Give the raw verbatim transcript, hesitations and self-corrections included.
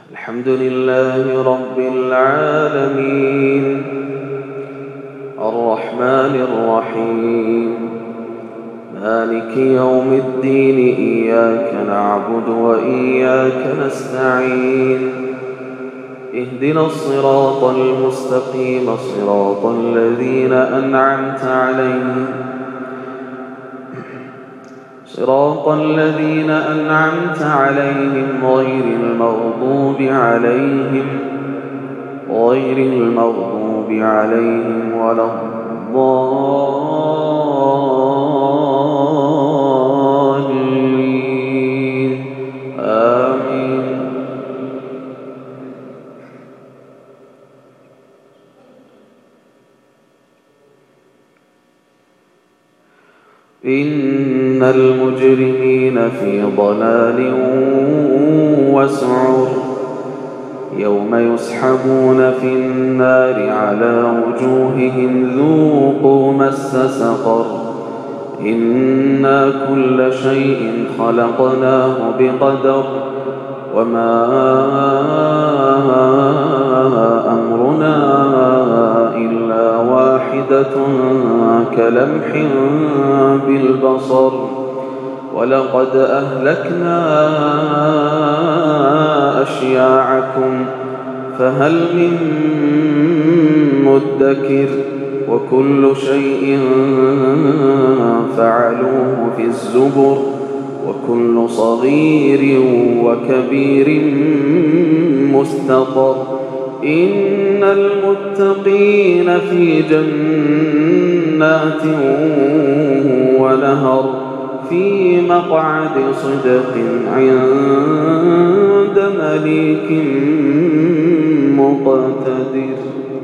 الحمد لله رب العالمين الرحمن الرحيم مالك يوم الدين إياك نعبد وإياك نستعين اهدنا الصراط المستقيم صراط الذين أنعمت عليهم صراط الذين أنعمت عليهم غير المغضوب عليهم غير المغضوب عليهم ولا الضالين آمين. إن المجرمين في ضلال وسعر يوم يسحبون في النار على وجوههم ذوقوا مس سقر إنا كل شيء خلقناه بقدر وما أمرنا إلا واحدة كلمح بالبصر ولقد أهلكنا أشياعكم فهل من مدكر وكل شيء فعلوه في الزبر وكل صغير وكبير مستطر إن المتقين في جنات ونهر في مقعد صدق عند مليك مقتدر.